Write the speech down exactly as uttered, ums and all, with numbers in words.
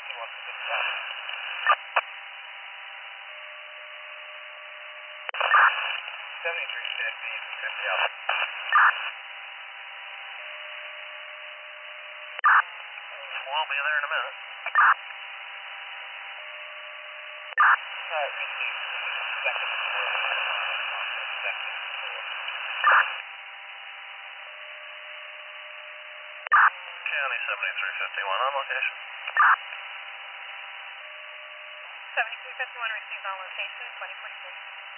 fifty-one fifty-one. seventy-three fifty, fifty out. We'll be there in a minute. Uh, received second floor. Second floor. County seventy-three fifty-one on location. seventy-three fifty-one received on location, twenty forty-three.